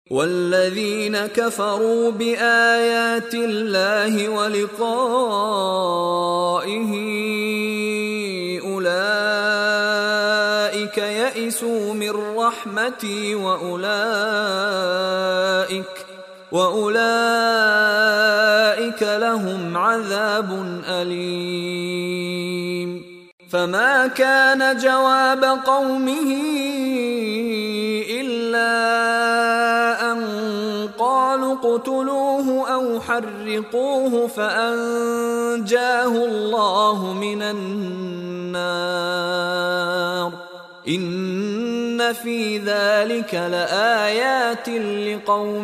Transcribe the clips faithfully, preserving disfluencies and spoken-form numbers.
والذين كفروا بآيات الله ولقائه أولئك يئسوا من رحمتي وأولئك وأولئك لهم عذاب أليم. فما كان جواب قومه إلا أن قالوا اقتلوه أو حرقوه فأنجاه الله من النار. إن في ذلك لآيات لقوم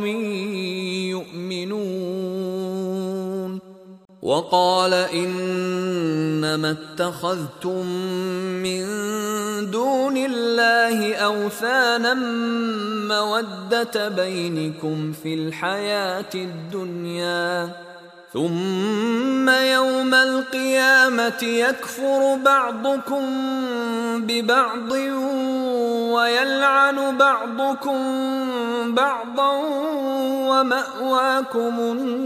يؤمنون. وقال إنما اتخذتم من دون الله أوثانا مودة بينكم في الحياة الدنيا ثم يوم القيامة يكفر بعضكم ببعض ويلعن بعضكم بعضا ومأواكم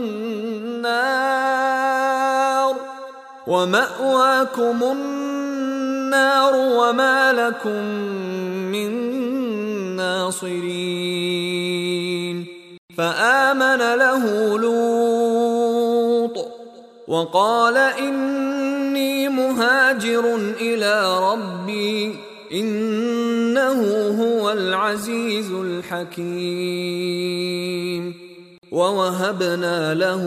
النار ومأواكم النار وما لكم من ناصرين. فآمن له لوط وقال إني مهاجر إلى ربي إنه هو العزيز الحكيم. ووهبنا له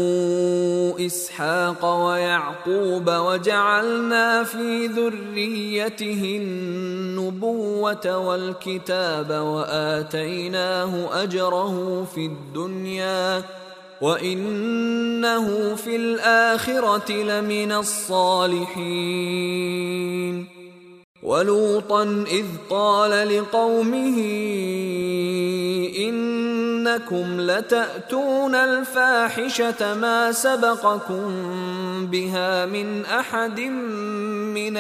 إسحاق ويعقوب وجعلنا في ذريته النبوة والكتاب وآتيناه أجره في الدنيا وإنه في الآخرة لمن الصالحين. ولوطا إذ قال لقومه إنكم لتأتون الفاحشة ما سبقكم بها من أحد من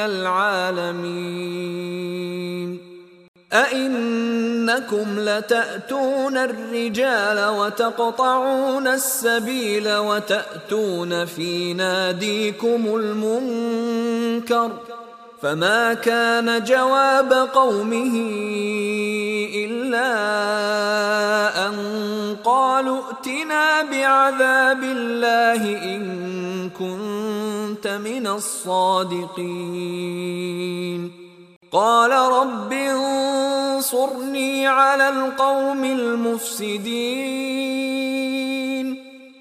العالمين. أئنكم لتأتون الرجال وتقطعون السبيل وتأتون في ناديكم المنكر. فما كان جواب قومه إلا أن قالوا ائتنا بعذاب الله إن كنت من الصادقين. قال رب انصرني على القوم المفسدين.